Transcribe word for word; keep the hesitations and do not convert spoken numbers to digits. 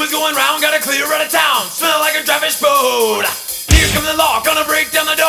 Rumors going round, gotta clear out of town. Smell like a traffic boat. Here comes the law, gonna break down the door.